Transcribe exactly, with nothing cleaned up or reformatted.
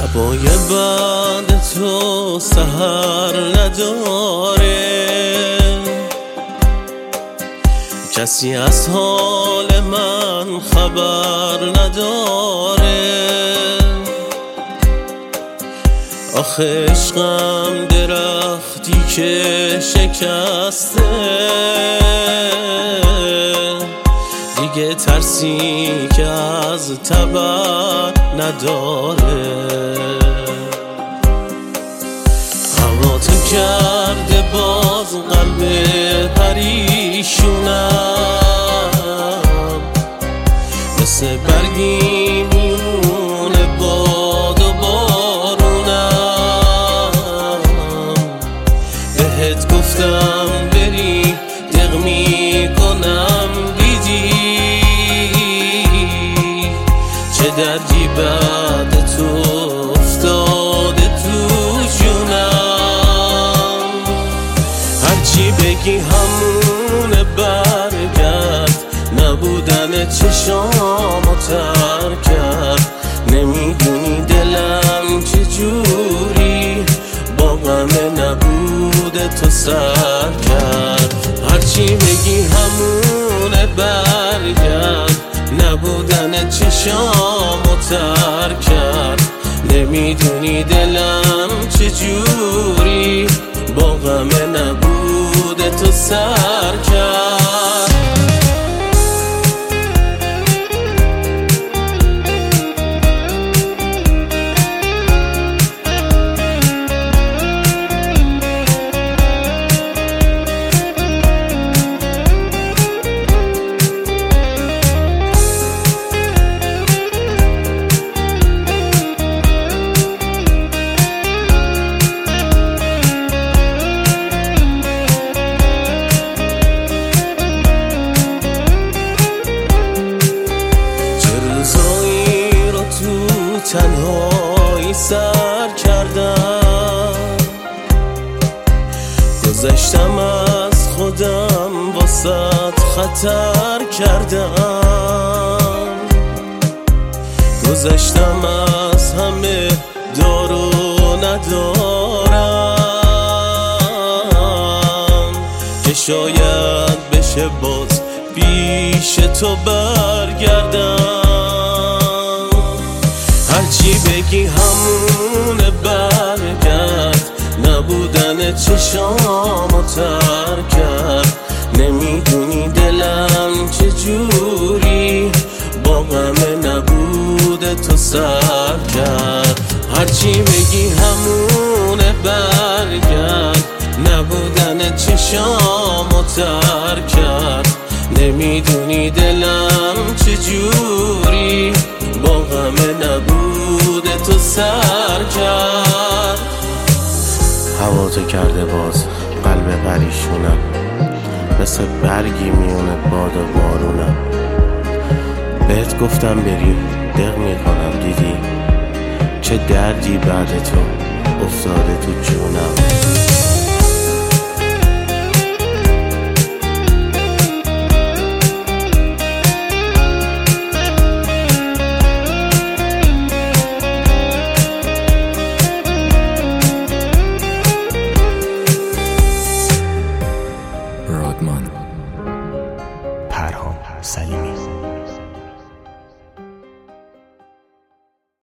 شبای بعد تو سحر نداره، کسی از حال من خبر نداره. آخه عشقم درختی که شکسته، دیگه ترسی که از تبر نداره. هوا تو کرده باز قلب پریشونم، مثل برگی میمونه باد و بارونم. بهت گفتم بری دق میکنم، دیدی چه دردی بعد تو افتاده تو جونم. هرچی بگی همونه برگرد، نبودن چشامو تر کرد. نمیدونی دلم چجوری با غم نبود تو سر کرد. هرچی بگی همونه برگرد، نبودن چشامو تر کرد. نمیدونی دلم چجوری با غم نبود تو سر کرد. تنهایی سر کردم، گذشتم از خودم واسط خطر کردم. گذشتم از همه دارو ندارم، که شاید بشه باز پیش تو برگردم. هرچی بگی همونه برگرد، نبودن چشامو تر کرد. نمیدونی دلم چجوری با غم نبود تو سر کرد. هرچی بگی همونه برگرد، نبودن چشامو تر کرد. نمیدونی دلم چجوری با غم نبود تو سر کرد. هوا تو کرده باز قلب پریشونم، مثل برگی میونه باد و بارونم. بهت گفتم بری دق میکنم، دیدی چه دردی بعد تو افتاده تو جونم. پرهام سلیمی.